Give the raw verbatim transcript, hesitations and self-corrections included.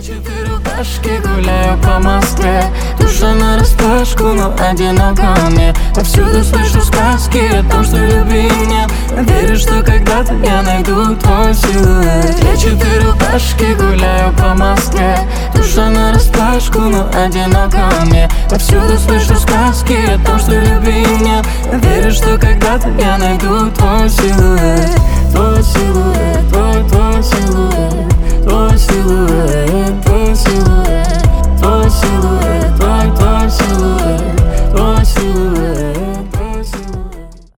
четыре рубашки, гуляю по Москве. Душа нараспашку, но одиноко мне. Повсюду слышу сказки о том, что любви нет. Верю, что когда-то я найду твой силуэт. Я четыре рубашки, гуляю по Москве. Душа нараспашку, но одиноко мне. Повсюду слышу сказки о том, что любви нет. Верю, что когда-то я найду твой силуэт. Твой силуэт, твой, твой силуэт.